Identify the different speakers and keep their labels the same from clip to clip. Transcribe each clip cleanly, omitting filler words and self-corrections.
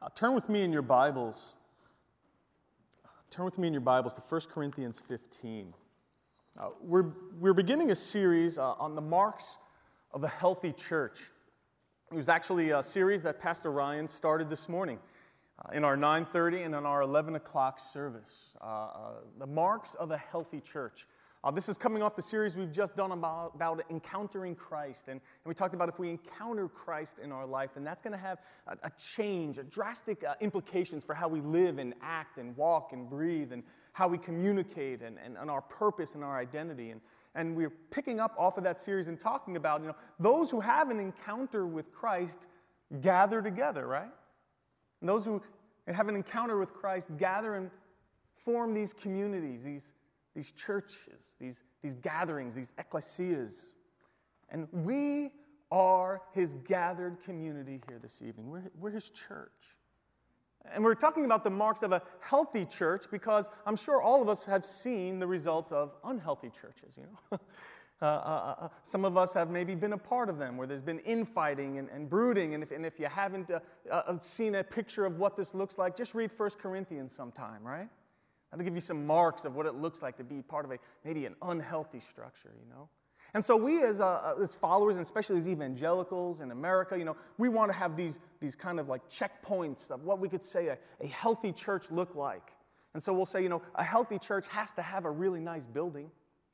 Speaker 1: Turn with me in your Bibles. Turn with me in your Bibles to 1 Corinthians 15. We're beginning a series on the marks of a healthy church. It was actually a series that Pastor Ryan started this morning in our 9:30 and in our 11 o'clock service. The marks of a healthy church. This is coming off the series we've just done about encountering Christ. And we talked about if we encounter Christ in our life, then that's going to have a change, drastic implications for how we live and act and walk and breathe and how we communicate and our purpose and our identity. And we're picking up off of that series and talking about, those who have an encounter with Christ gather together, right? And those who have an encounter with Christ gather and form these communities, these churches, these gatherings, these ecclesias. And we are his gathered community here this evening. We're his church. And we're talking about the marks of a healthy church because I'm sure all of us have seen the results of unhealthy churches, Some of us have maybe been a part of them where there's been infighting and brooding. And if you haven't seen a picture of what this looks like, just read 1 Corinthians sometime, right? That'll give you some marks of what it looks like to be part of maybe an unhealthy structure, And so we as followers, and especially as evangelicals in America, we want to have these kind of like checkpoints of what we could say a healthy church look like. And so we'll say, a healthy church has to have a really nice building,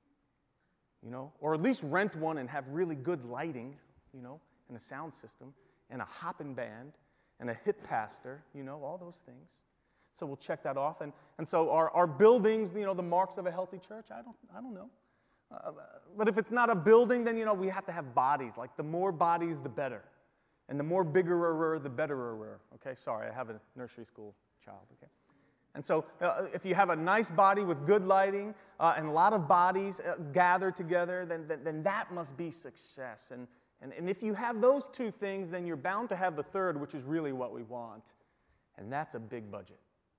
Speaker 1: or at least rent one and have really good lighting, and a sound system, and a hopping band, and a hip pastor, all those things. So we'll check that off. And so our buildings, the marks of a healthy church, I don't know. But if it's not a building, then, we have to have bodies. Like the more bodies, the better. And the more bigger, the better. Okay, sorry, I have a nursery school child, okay? And so if you have a nice body with good lighting and a lot of bodies gathered together, then that must be success. And if you have those two things, then you're bound to have the third, which is really what we want. And that's a big budget.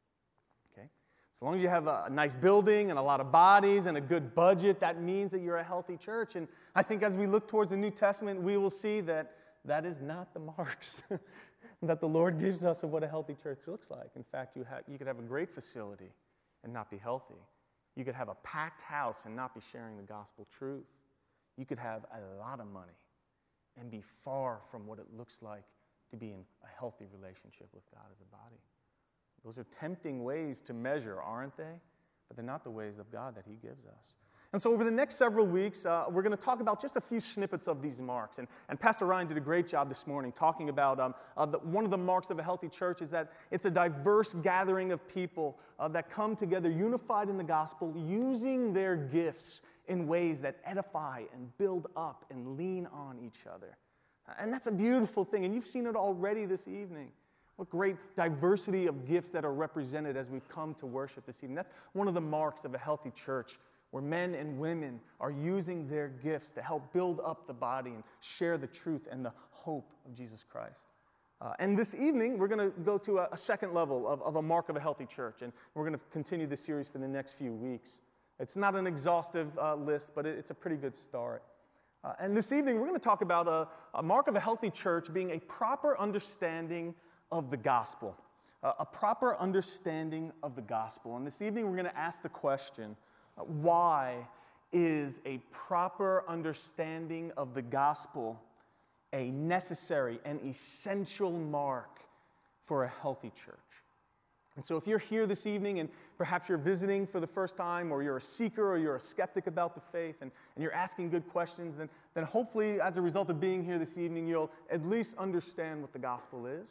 Speaker 1: As long as you have a nice building and a lot of bodies and a good budget, that means that you're a healthy church. And I think as we look towards the New Testament, we will see that that is not the marks that the Lord gives us of what a healthy church looks like. In fact, you could have a great facility and not be healthy. You could have a packed house and not be sharing the gospel truth. You could have a lot of money and be far from what it looks like to be in a healthy relationship with God as a body. Those are tempting ways to measure, aren't they? But they're not the ways of God that he gives us. And so over the next several weeks, we're going to talk about just a few snippets of these marks. And Pastor Ryan did a great job this morning talking about one of the marks of a healthy church is that it's a diverse gathering of people that come together unified in the gospel, using their gifts in ways that edify and build up and lean on each other. And that's a beautiful thing. And you've seen it already this evening. What great diversity of gifts that are represented as we've come to worship this evening. That's one of the marks of a healthy church, where men and women are using their gifts to help build up the body and share the truth and the hope of Jesus Christ. And this evening, we're going to go to a second level of a mark of a healthy church, and we're going to continue this series for the next few weeks. It's not an exhaustive list, but it's a pretty good start. And this evening, we're going to talk about a mark of a healthy church being a proper understanding of the gospel, a proper understanding of the gospel. And this evening we're going to ask the question, why is a proper understanding of the gospel a necessary and essential mark for a healthy church? And so if you're here this evening and perhaps you're visiting for the first time, or you're a seeker, or you're a skeptic about the faith, and you're asking good questions, then hopefully as a result of being here this evening, you'll at least understand what the gospel is.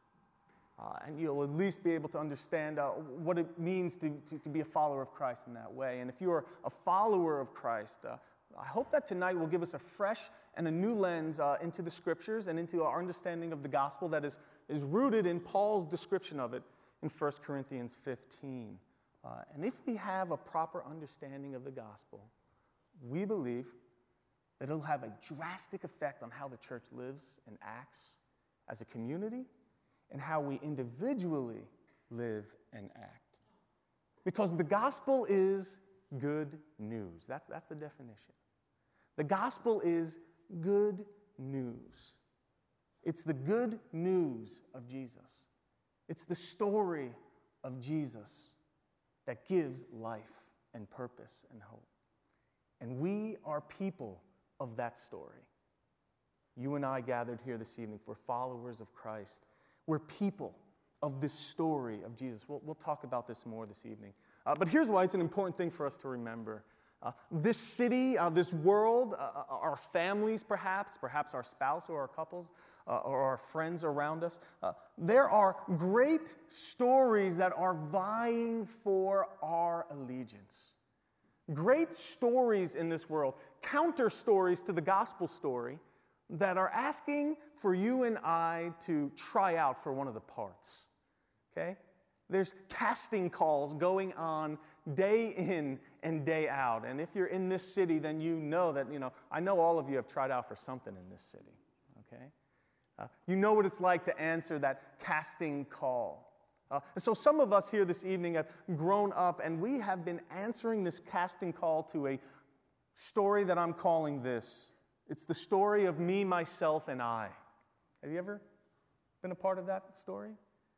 Speaker 1: And you'll at least be able to understand what it means to be a follower of Christ in that way. And if you are a follower of Christ, I hope that tonight will give us a fresh and a new lens into the Scriptures and into our understanding of the gospel that is rooted in Paul's description of it in 1 Corinthians 15. And if we have a proper understanding of the gospel, we believe that it'll have a drastic effect on how the church lives and acts as a community, and how we individually live and act. Because the gospel is good news. That's the definition. The gospel is good news. It's the good news of Jesus. It's the story of Jesus that gives life and purpose and hope. And we are people of that story. You and I gathered here this evening for followers of Christ. We're people of this story of Jesus. We'll talk about this more this evening. But here's why it's an important thing for us to remember. This city, this world, our families perhaps our spouse or our couples, or our friends around us, there are great stories that are vying for our allegiance. Great stories in this world, counter stories to the gospel story, that are asking for you and I to try out for one of the parts. Okay? There's casting calls going on day in and day out. And if you're in this city, then you know that, I know all of you have tried out for something in this city. Okay? You know what it's like to answer that casting call. And so some of us here this evening have grown up, and we have been answering this casting call to a story that I'm calling this. It's the story of me, myself, and I. Have you ever been a part of that story?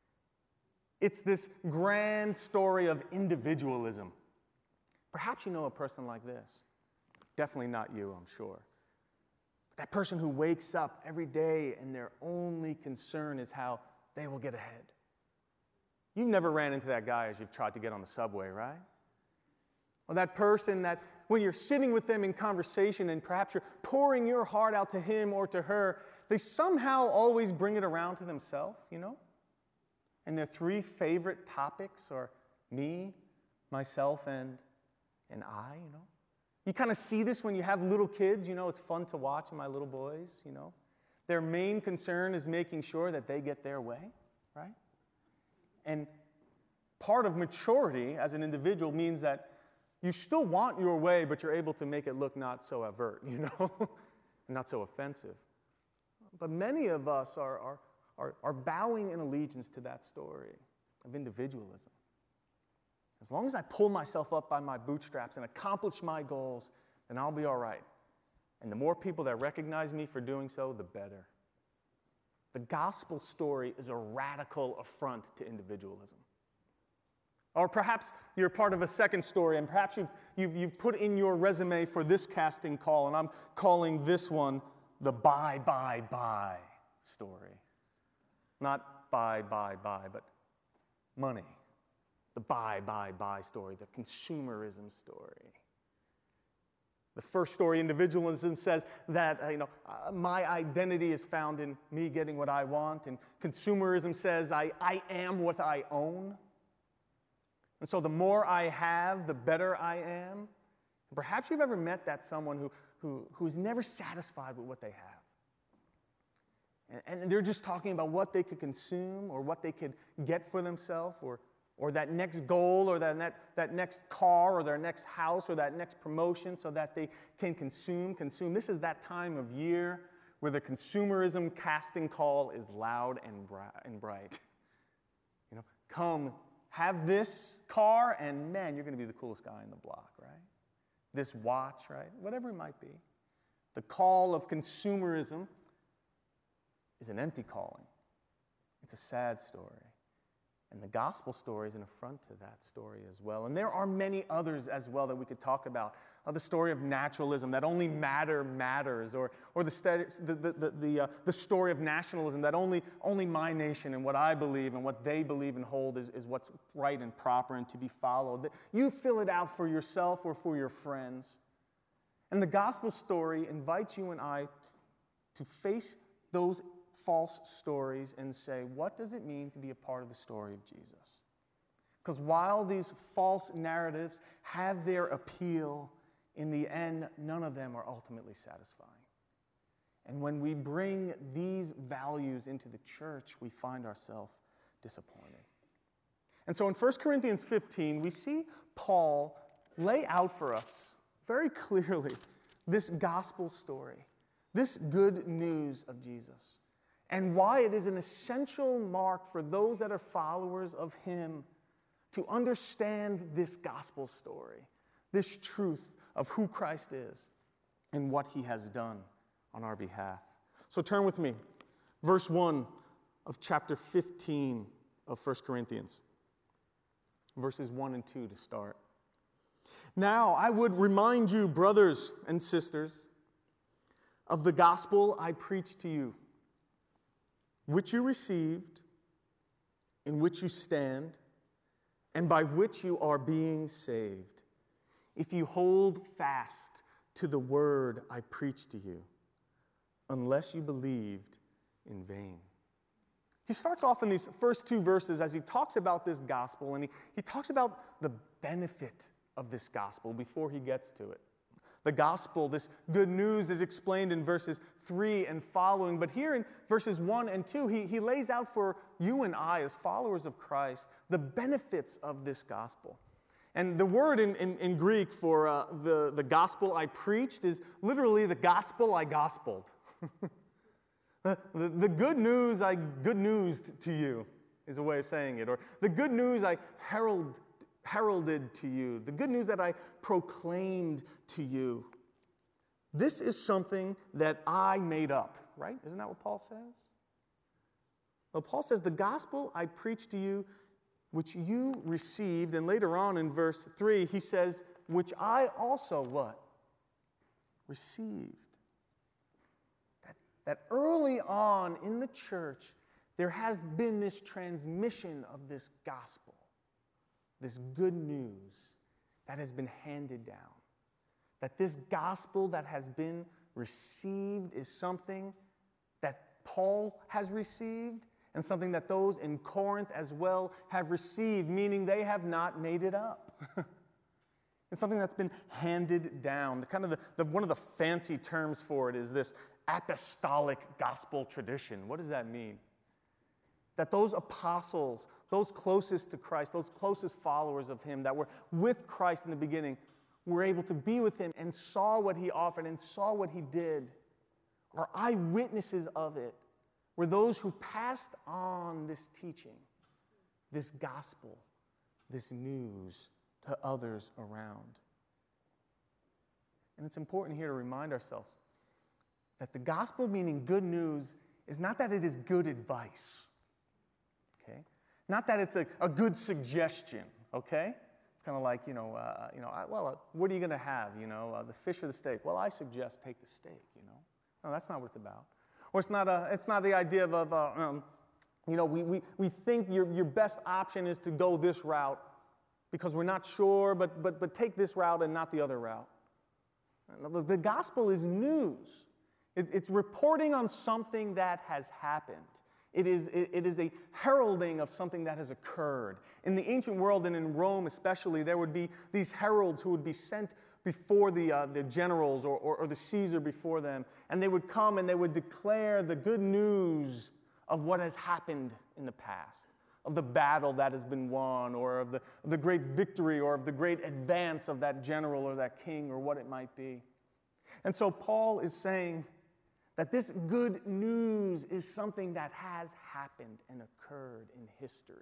Speaker 1: It's this grand story of individualism. Perhaps you know a person like this. Definitely not you, I'm sure. That person who wakes up every day and their only concern is how they will get ahead. You've never ran into that guy as you've tried to get on the subway, right? Or that person that when you're sitting with them in conversation and perhaps you're pouring your heart out to him or to her, they somehow always bring it around to themselves, And their three favorite topics are me, myself, and I, You kind of see this when you have little kids, it's fun to watch my little boys, Their main concern is making sure that they get their way, right? And part of maturity as an individual means that you still want your way, but you're able to make it look not so overt, not so offensive. But many of us are bowing in allegiance to that story of individualism. As long as I pull myself up by my bootstraps and accomplish my goals, then I'll be all right. And the more people that recognize me for doing so, the better. The gospel story is a radical affront to individualism. Or perhaps you're part of a second story, and perhaps you've put in your resume for this casting call, and I'm calling this one the buy, buy, buy story. Not buy, buy, buy, but money. The buy, buy, buy story, the consumerism story. The first story, individualism, says that my identity is found in me getting what I want, and consumerism says I am what I own. And so the more I have, the better I am. Perhaps you've ever met that someone who's never satisfied with what they have. And they're just talking about what they could consume or what they could get for themselves or that next goal or that next car or their next house or that next promotion so that they can consume. This is that time of year where the consumerism casting call is loud and bright. Come, have this car, and man, you're going to be the coolest guy in the block, right? This watch, right? Whatever it might be. The call of consumerism is an empty calling. It's a sad story. And the gospel story is an affront to that story as well. And there are many others as well that we could talk about. The story of naturalism, that only matter matters, or the story of nationalism, that only my nation and what I believe and what they believe and hold is what's right and proper and to be followed. You fill it out for yourself or for your friends. And the gospel story invites you and I to face those false stories and say, what does it mean to be a part of the story of Jesus? Because while these false narratives have their appeal, in the end, none of them are ultimately satisfying. And when we bring these values into the church, we find ourselves disappointed. And so in 1 Corinthians 15, we see Paul lay out for us very clearly this gospel story, this good news of Jesus, and why it is an essential mark for those that are followers of him to understand this gospel story, this truth of who Christ is and what he has done on our behalf. So turn with me, verse 1 of chapter 15. of 1 Corinthians, verses 1 and 2 to start. Now, I would remind you, brothers and sisters, of the gospel I preached to you, which you received, in which you stand, and by which you are being saved, if you hold fast to the word I preached to you, unless you believed in vain. He starts off in these first two verses as he talks about this gospel, and he talks about the benefit of this gospel before he gets to it. The gospel, this good news, is explained in verses 3 and following, but here in verses 1 and 2, he lays out for you and I as followers of Christ the benefits of this gospel. And the word in Greek for the gospel I preached is literally the gospel I gospeled. The good news I good newsed to you is a way of saying it. Or the good news I heralded to you. The good news that I proclaimed to you. This is something that I made up, right? Isn't that what Paul says? Well, Paul says, the gospel I preached to you, which you received, and later on in verse 3, he says, which I also what? Received. That early on in the church, there has been this transmission of this gospel, this good news that has been handed down. That this gospel that has been received is something that Paul has received and something that those in Corinth as well have received, meaning they have not made it up. It's something that's been handed down. One of the fancy terms for it is this apostolic gospel tradition. What does that mean? That those apostles, those closest to Christ, those closest followers of him that were with Christ in the beginning, were able to be with him and saw what he offered and saw what he did, are eyewitnesses of it, were those who passed on this teaching, this gospel, this news to others around. And it's important here to remind ourselves that the gospel, meaning good news, is not that it is good advice, okay? Not that it's a good suggestion, okay? It's kind of like, what are you going to have, the fish or the steak? Well, I suggest take the steak, No, that's not what it's about. Or it's not the idea of we think your best option is to go this route because we're not sure, but take this route and not the other route. The gospel is news. It's reporting on something that has happened. It is a heralding of something that has occurred. In the ancient world, and in Rome especially, there would be these heralds who would be sent before the generals or the Caesar before them, and they would come and they would declare the good news of what has happened in the past, of the battle that has been won, or of the great victory, or of the great advance of that general or that king, or what it might be. And so Paul is saying that this good news is something that has happened and occurred in history.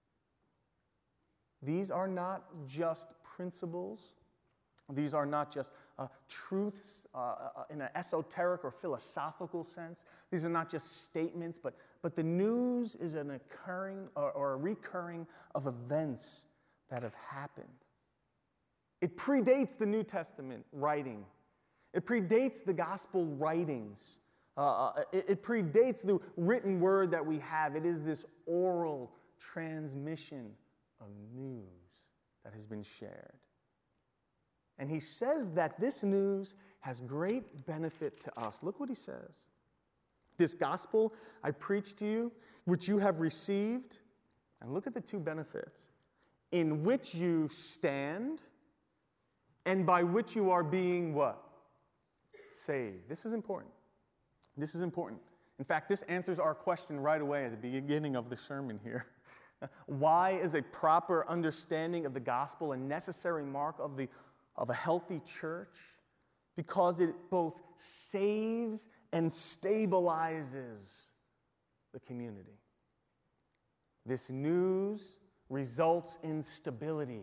Speaker 1: These are not just principles. These are not just truths in an esoteric or philosophical sense. These are not just statements, but the news is an occurring or a recurring of events that have happened. It predates the New Testament writing. It predates the gospel writings. It predates the written word that we have. It is this oral transmission of news that has been shared. And he says that this news has great benefit to us. Look what he says. This gospel I preach to you, which you have received, and look at the two benefits, in which you stand, and by which you are being what? Saved. This is important. This is important. In fact, this answers our question right away at the beginning of the sermon here. Why is a proper understanding of the gospel a necessary mark of a healthy church? Because it both saves and stabilizes the community. This news results in stability,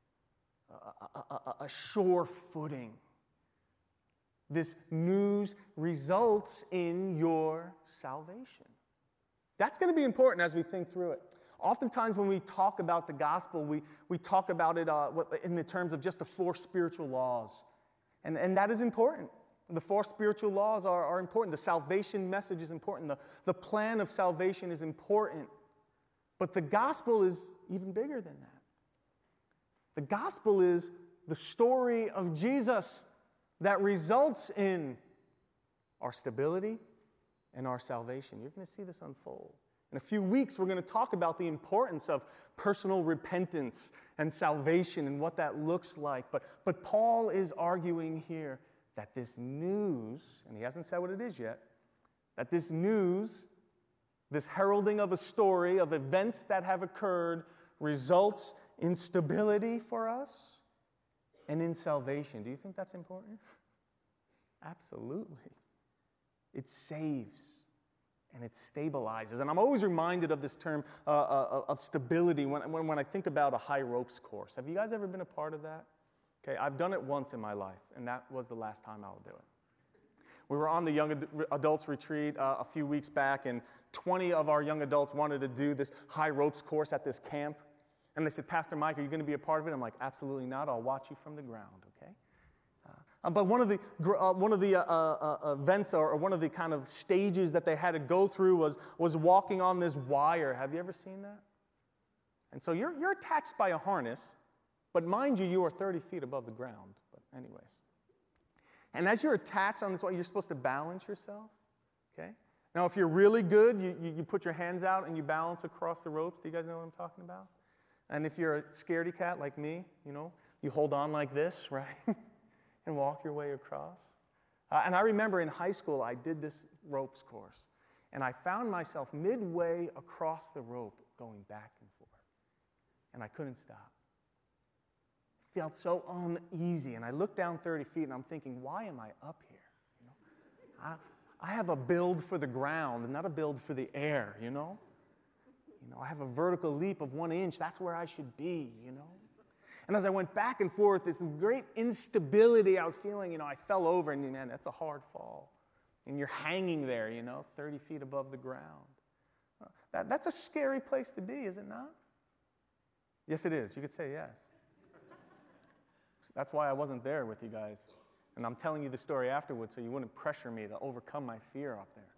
Speaker 1: a sure footing. This news results in your salvation. That's going to be important as we think through it. Oftentimes when we talk about the gospel, we talk about it in the terms of just the 4 spiritual laws. And that is important. The 4 spiritual laws are important. The salvation message is important. The plan of salvation is important. But the gospel is even bigger than that. The gospel is the story of Jesus that results in our stability and our salvation. You're going to see this unfold. In a few weeks, we're going to talk about the importance of personal repentance and salvation and what that looks like. But Paul is arguing here that this news, and he hasn't said what it is yet, that this news, this heralding of a story of events that have occurred, results in stability for us and in salvation. Do you think that's important? Absolutely. It saves and it stabilizes. And I'm always reminded of this term of stability when I think about a high ropes course. Have you guys ever been a part of that? Okay, I've done it once in my life, and that was the last time I'll do it. We were on the young adults retreat a few weeks back, and 20 of our young adults wanted to do this high ropes course at this camp. And they said, Pastor Mike, are you going to be a part of it? I'm like, absolutely not. I'll watch you from the ground, okay? But one of the events or one of the kind of stages that they had to go through was walking on this wire. Have you ever seen that? And so you're attached by a harness, but mind you, you are 30 feet above the ground. But anyways. And as you're attached on this wire, you're supposed to balance yourself, okay? Now, if you're really good, you put your hands out and you balance across the ropes. Do you guys know what I'm talking about? And if you're a scaredy cat like me, you hold on like this, right? And walk your way across. And I remember in high school, I did this ropes course. And I found myself midway across the rope going back and forth. And I couldn't stop. It felt so uneasy. And I looked down 30 feet and I'm thinking, why am I up here? I have a build for the ground and not a build for the air, I have a vertical leap of 1 inch. That's where I should be, And as I went back and forth, this great instability I was feeling, I fell over, and man, that's a hard fall. And you're hanging there, 30 feet above the ground. That's a scary place to be, is it not? Yes, it is. You could say yes. That's why I wasn't there with you guys. And I'm telling you the story afterwards so you wouldn't pressure me to overcome my fear up there.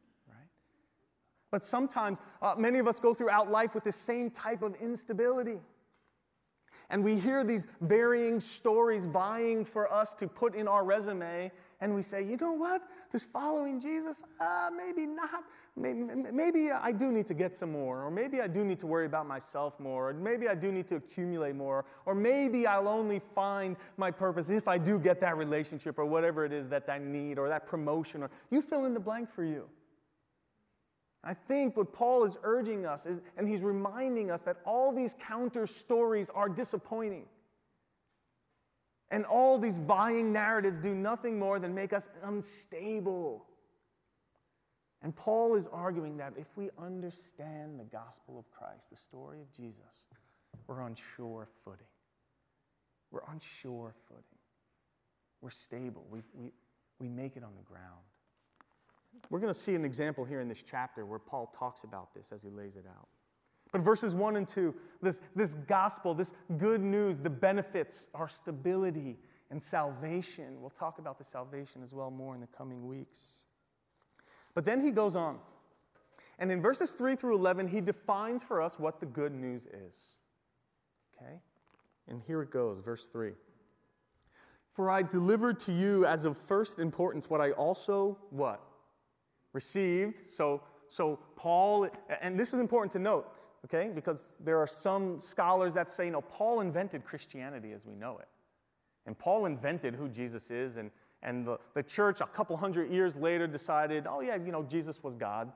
Speaker 1: But sometimes, many of us go throughout life with the same type of instability. And we hear these varying stories vying for us to put in our resume, and we say, you know what? This following Jesus, maybe not. Maybe I do need to get some more, or maybe I do need to worry about myself more, or maybe I do need to accumulate more, or maybe I'll only find my purpose if I do get that relationship, or whatever it is that I need, or that promotion, or you fill in the blank for you. I think what Paul is urging us, and he's reminding us that all these counter stories are disappointing. And all these vying narratives do nothing more than make us unstable. And Paul is arguing that if we understand the gospel of Christ, the story of Jesus, we're on sure footing. We're on sure footing. We're stable. We make it on the ground. We're going to see an example here in this chapter where Paul talks about this as he lays it out. But verses 1 and 2, this gospel, this good news, the benefits are stability and salvation. We'll talk about the salvation as well more in the coming weeks. But then he goes on. And in verses 3 through 11, he defines for us what the good news is. Okay? And here it goes, verse 3. For I delivered to you as of first importance what I also, what? Received. So Paul, and this is important to note, okay, because there are some scholars that say, no, Paul invented Christianity as we know it. And Paul invented who Jesus is, and the church a couple hundred years later decided, oh yeah, Jesus was God,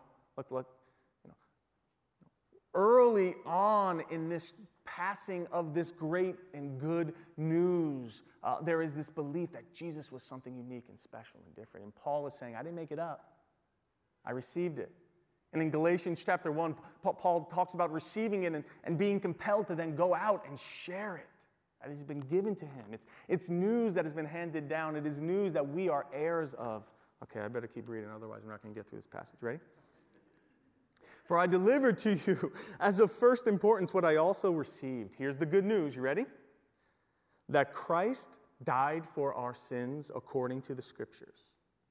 Speaker 1: Early on in this passing of this great and good news, there is this belief that Jesus was something unique and special and different. And Paul is saying, I didn't make it up. I received it. And in Galatians chapter 1, Paul talks about receiving it and being compelled to then go out and share it. That has been given to him. It's news that has been handed down. It is news that we are heirs of. Okay, I better keep reading, otherwise we're not going to get through this passage. Ready? For I delivered to you as of first importance what I also received. Here's the good news. You ready? That Christ died for our sins according to the Scriptures.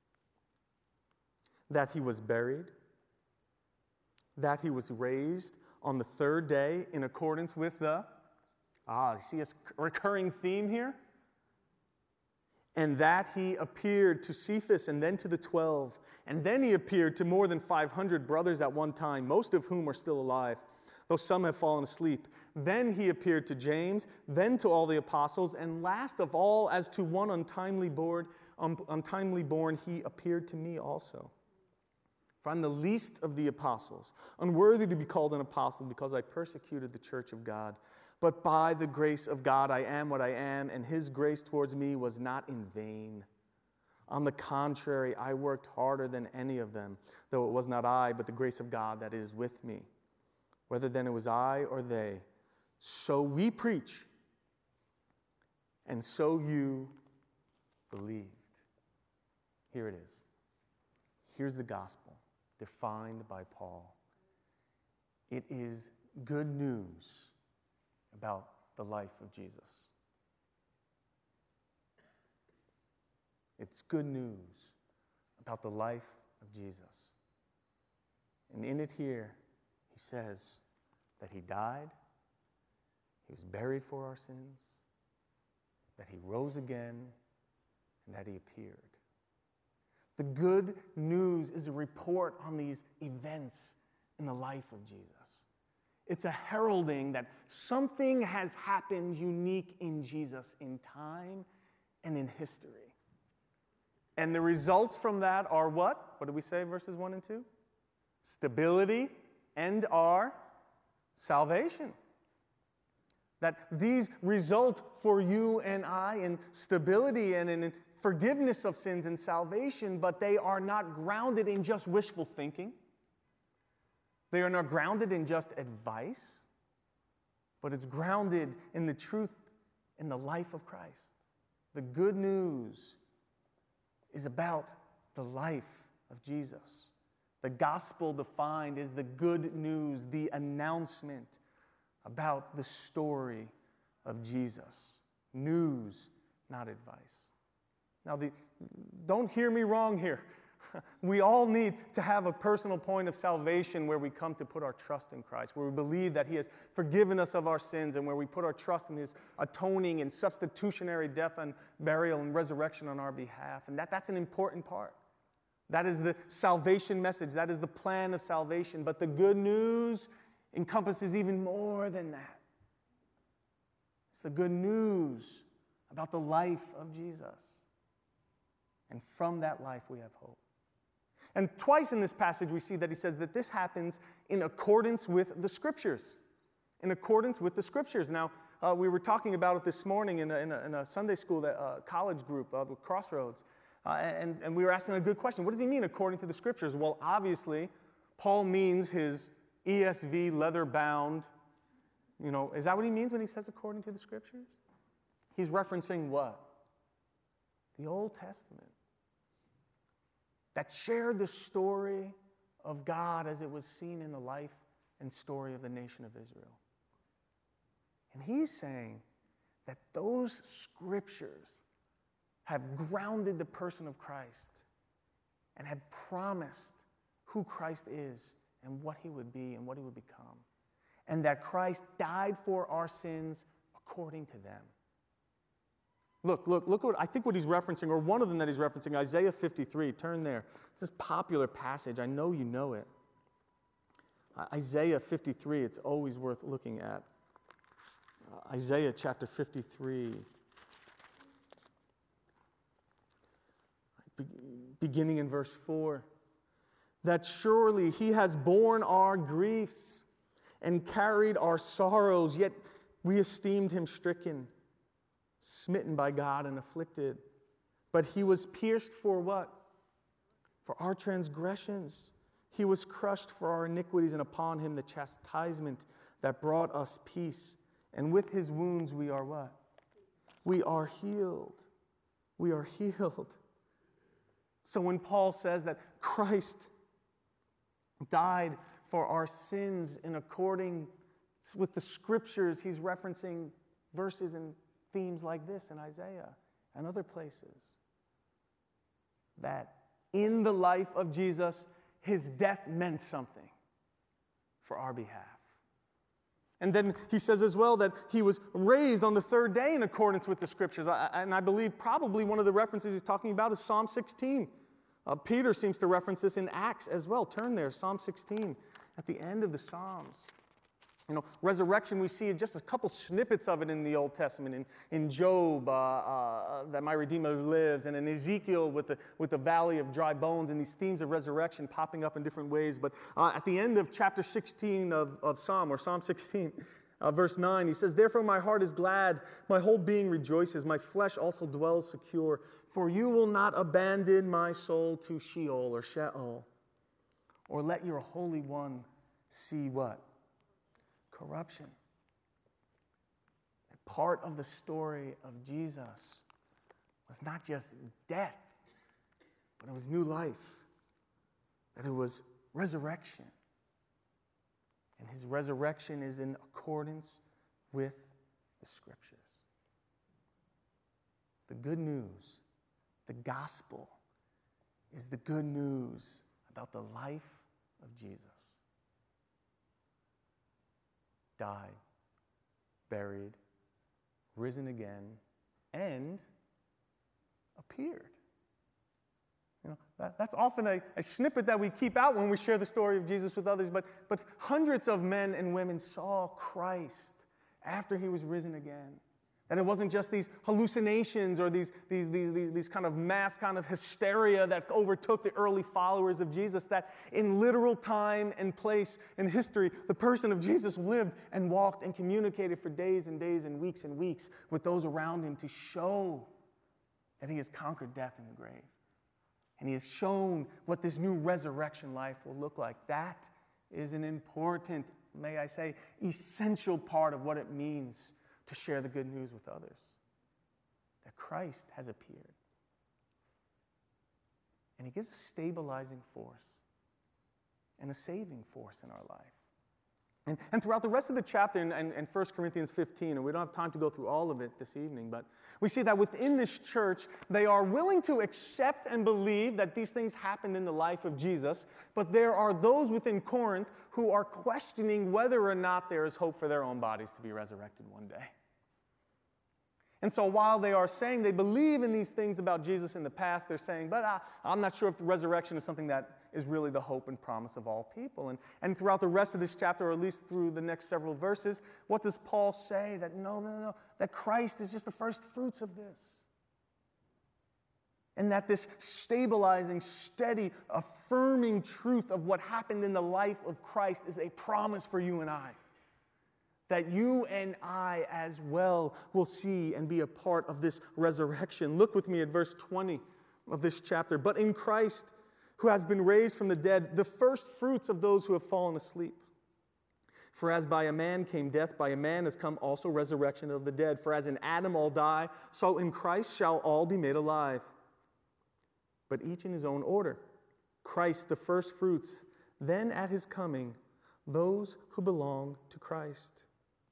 Speaker 1: That he was buried. That he was raised on the third day in accordance with the... you see a recurring theme here? And that he appeared to Cephas and then to the 12. And then he appeared to more than 500 brothers at one time, most of whom are still alive, though some have fallen asleep. Then he appeared to James, then to all the apostles, and last of all, as to one untimely born, he appeared to me also. For I'm the least of the apostles, unworthy to be called an apostle because I persecuted the church of God. But by the grace of God I am what I am, and his grace towards me was not in vain. On the contrary, I worked harder than any of them, though it was not I, but the grace of God that is with me. Whether then it was I or they, so we preach, and so you believed. Here it is. Here's the gospel, defined by Paul. It is good news about the life of Jesus. It's good news about the life of Jesus. And in it here, he says that he died, he was buried for our sins, that he rose again, and that he appeared. The good news is a report on these events in the life of Jesus. It's a heralding that something has happened unique in Jesus in time and in history. And the results from that are what? What did we say, verses 1 and 2? Stability and our salvation. That these result for you and I in stability and in forgiveness of sins and salvation, but they are not grounded in just wishful thinking. They are not grounded in just advice, but it's grounded in the truth in the life of Christ. The good news is about the life of Jesus. The gospel defined is the good news, the announcement about the story of Jesus. News, not advice. Now, don't hear me wrong here. We all need to have a personal point of salvation where we come to put our trust in Christ, where we believe that he has forgiven us of our sins, and where we put our trust in his atoning and substitutionary death and burial and resurrection on our behalf. And that's an important part. That is the salvation message. That is the plan of salvation. But the good news encompasses even more than that. It's the good news about the life of Jesus. And from that life we have hope. And twice in this passage we see that he says that this happens in accordance with the Scriptures. In accordance with the Scriptures. Now, we were talking about it this morning in a Sunday school college group, the Crossroads. And we were asking a good question. What does he mean according to the Scriptures? Well, obviously, Paul means his ESV leather-bound, is that what he means when he says according to the Scriptures? He's referencing what? The Old Testament. That shared the story of God as it was seen in the life and story of the nation of Israel. And he's saying that those Scriptures have grounded the person of Christ and had promised who Christ is and what he would be and what he would become. And that Christ died for our sins according to them. Look what I think what he's referencing, or one of them that he's referencing, Isaiah 53. Turn there. It's this popular passage. I know you know it. Isaiah 53, it's always worth looking at. Isaiah chapter 53. Beginning in verse 4. That surely he has borne our griefs and carried our sorrows, yet we esteemed him stricken, smitten by God and afflicted. But he was pierced for what? For our transgressions. He was crushed for our iniquities, and upon him the chastisement that brought us peace. And with his wounds we are what? We are healed. We are healed. So when Paul says that Christ died for our sins in accordance with the Scriptures. He's referencing verses and themes like this in Isaiah and other places. That in the life of Jesus, his death meant something for our behalf. And then he says as well that he was raised on the third day in accordance with the Scriptures. And I believe probably one of the references he's talking about is Psalm 16. Peter seems to reference this in Acts as well. Turn there, Psalm 16, at the end of the Psalms. You know, resurrection, we see just a couple snippets of it in the Old Testament. In Job, that my Redeemer lives, and in Ezekiel with the valley of dry bones, and these themes of resurrection popping up in different ways. But at the end of chapter 16 of Psalm 16, verse 9, he says, "Therefore my heart is glad, my whole being rejoices, my flesh also dwells secure. For you will not abandon my soul to Sheol or Sheol, or let your Holy One see" what? Corruption. And part of the story of Jesus was not just death, but it was new life. That it was resurrection. And his resurrection is in accordance with the Scriptures. The good news, the gospel, is the good news about the life of Jesus. Died, buried, risen again, and appeared. You know, that's often a snippet that we keep out when we share the story of Jesus with others, but hundreds of men and women saw Christ after he was risen again. That it wasn't just these hallucinations or these kind of mass kind of hysteria that overtook the early followers of Jesus, that in literal time and place and history, the person of Jesus lived and walked and communicated for days and days and weeks with those around him to show that he has conquered death in the grave. And he has shown what this new resurrection life will look like. That is an important, may I say, essential part of what it means to share the good news with others, that Christ has appeared. And he gives a stabilizing force and a saving force in our life. And throughout the rest of the chapter in 1 Corinthians 15, and we don't have time to go through all of it this evening, but we see that within this church, they are willing to accept and believe that these things happened in the life of Jesus, but there are those within Corinth who are questioning whether or not there is hope for their own bodies to be resurrected one day. And so while they are saying they believe in these things about Jesus in the past, they're saying, but I'm not sure if the resurrection is something that is really the hope and promise of all people. And throughout the rest of this chapter, or at least through the next several verses, what does Paul say? That no, that Christ is just the first fruits of this. And that this stabilizing, steady, affirming truth of what happened in the life of Christ is a promise for you and I. That you and I as well will see and be a part of this resurrection. Look with me at verse 20 of this chapter. But in Christ, who has been raised from the dead, the first fruits of those who have fallen asleep. For as by a man came death, by a man has come also resurrection of the dead. For as in Adam all die, so in Christ shall all be made alive. But each in his own order. Christ the first fruits, then at his coming, those who belong to Christ.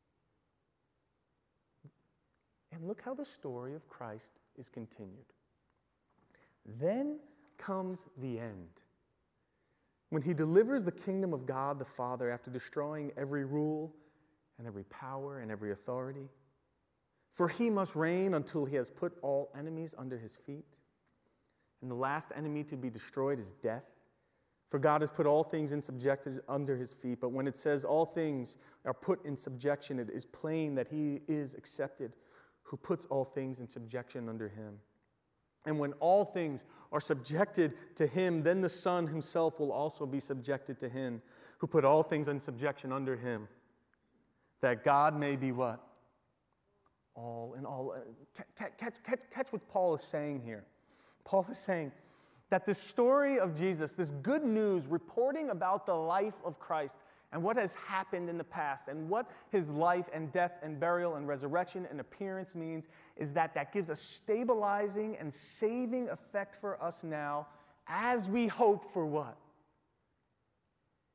Speaker 1: And look how the story of Christ is continued. Then comes the end, when he delivers the kingdom of God the Father after destroying every rule and every power and every authority. For he must reign until he has put all enemies under his feet. And the last enemy to be destroyed is death. For God has put all things in subjection under his feet. But when it says all things are put in subjection, it is plain that he is accepted, who puts all things in subjection under him. And when all things are subjected to him, then the Son himself will also be subjected to him, who put all things in subjection under him, that God may be what? All in all. Catch what Paul is saying here. Paul is saying that the story of Jesus, this good news reporting about the life of Christ, and what has happened in the past, and what his life and death and burial and resurrection and appearance means, is that gives a stabilizing and saving effect for us now as we hope for what?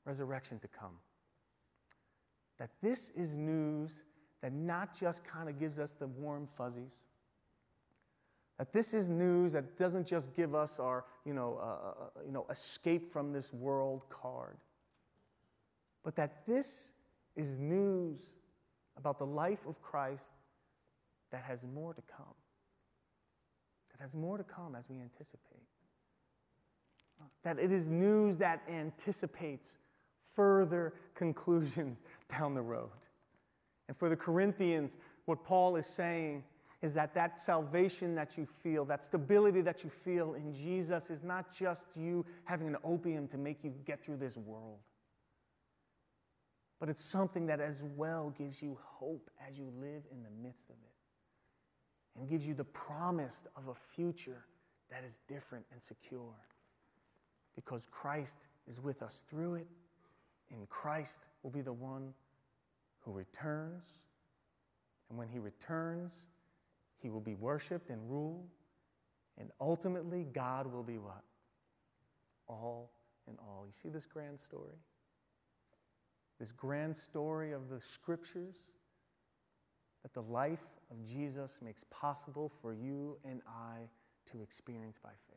Speaker 1: resurrection to come. That this is news that not just kind of gives us the warm fuzzies. That this is news that doesn't just give us our, escape from this world card. But that this is news about the life of Christ that has more to come. That has more to come as we anticipate. That it is news that anticipates further conclusions down the road. And for the Corinthians, what Paul is saying is that salvation that you feel, that stability that you feel in Jesus is not just you having an opium to make you get through this world. But it's something that as well gives you hope as you live in the midst of it. And gives you the promise of a future that is different and secure. Because Christ is with us through it, and Christ will be the one who returns. And when he returns, he will be worshiped and ruled. And ultimately, God will be what? All in all. You see this grand story? This grand story of the Scriptures that the life of Jesus makes possible for you and I to experience by faith.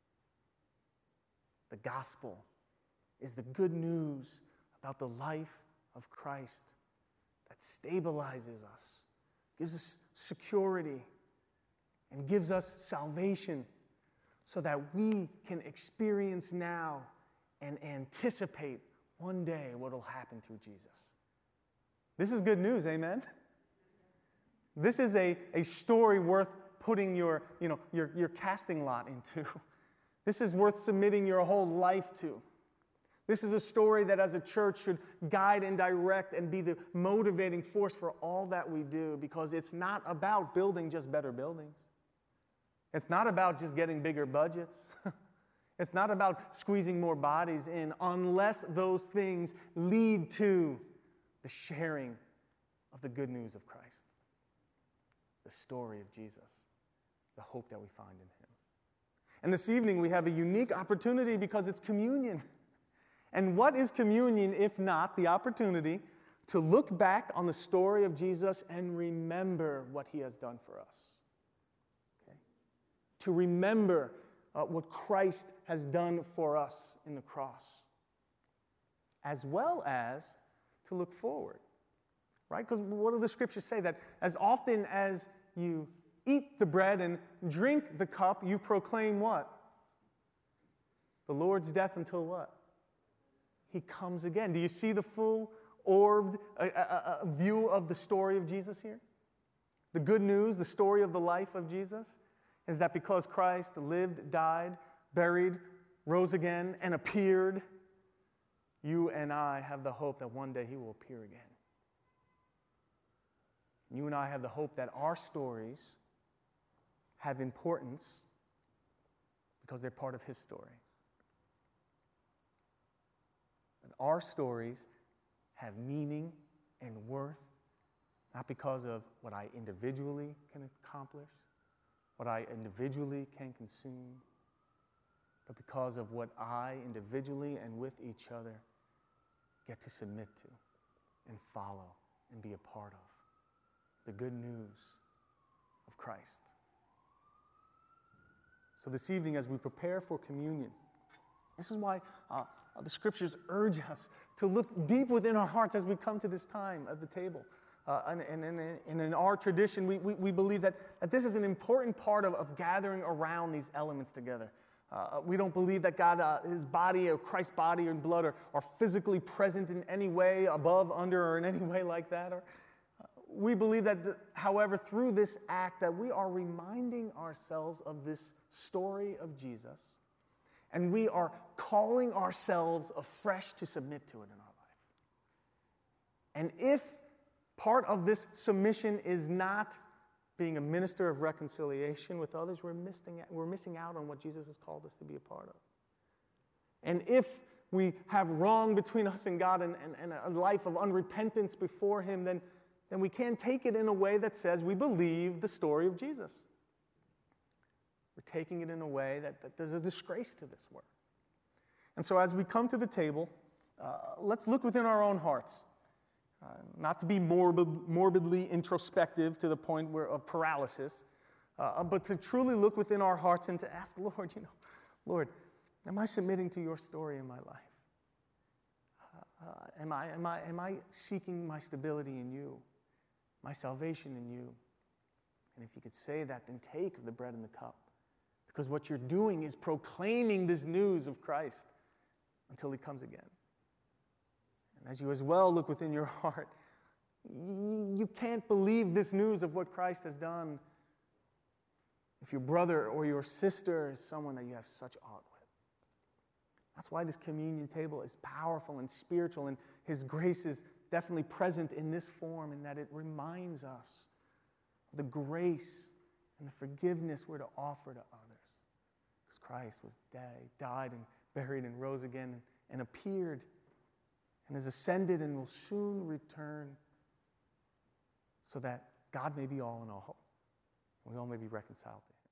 Speaker 1: The gospel is the good news about the life of Christ that stabilizes us, gives us security, and gives us salvation so that we can experience now and anticipate one day what will happen through Jesus. This is good news, amen? This is a story worth putting your casting lot into. This is worth submitting your whole life to. This is a story that as a church should guide and direct and be the motivating force for all that we do, because it's not about building just better buildings. It's not about just getting bigger budgets. It's not about squeezing more bodies in unless those things lead to the sharing of the good news of Christ, the story of Jesus, the hope that we find in him. And this evening we have a unique opportunity because it's communion. And what is communion if not the opportunity to look back on the story of Jesus and remember what he has done for us? Okay? To remember what Christ has done for us in the cross, as well as to look forward, right? Because what do the scriptures say? That as often as you eat the bread and drink the cup, you proclaim what? The Lord's death until what? He comes again. Do you see the full orbed view of the story of Jesus here? The good news, the story of the life of Jesus, is that because Christ lived, died, buried, rose again, and appeared, you and I have the hope that one day he will appear again. You and I have the hope that our stories have importance because they're part of his story. And our stories have meaning and worth, not because of what I individually can accomplish, what I individually can consume, but because of what I individually and with each other get to submit to and follow and be a part of. The good news of Christ. So this evening, as we prepare for communion, this is why the scriptures urge us to look deep within our hearts as we come to this time at the table. And in our tradition, we believe that this is an important part of gathering around these elements together. We don't believe that God, his body or Christ's body and blood are physically present in any way, above, under, or in any way like that. We believe that, however, through this act, that we are reminding ourselves of this story of Jesus, and we are calling ourselves afresh to submit to it in our life. And if part of this submission is not being a minister of reconciliation with others, we're missing out on what Jesus has called us to be a part of. And if we have wrong between us and God and a life of unrepentance before him, then we can't take it in a way that says we believe the story of Jesus. We're taking it in a way that there's a disgrace to this work. And so as we come to the table, let's look within our own hearts. Not to be morbidly introspective to the point of paralysis, but to truly look within our hearts and to ask, Lord, Lord, am I submitting to your story in my life? Am I seeking my stability in you, my salvation in you? And if you could say that, then take of the bread and the cup. Because what you're doing is proclaiming this news of Christ until he comes again. And as you as well look within your heart, you can't believe this news of what Christ has done if your brother or your sister is someone that you have such aught with. That's why this communion table is powerful and spiritual, and his grace is definitely present in this form, in that it reminds us of the grace and the forgiveness we're to offer to others. Because Christ was dead, died and buried and rose again and appeared and has ascended and will soon return so that God may be all in all. We all may be reconciled to him.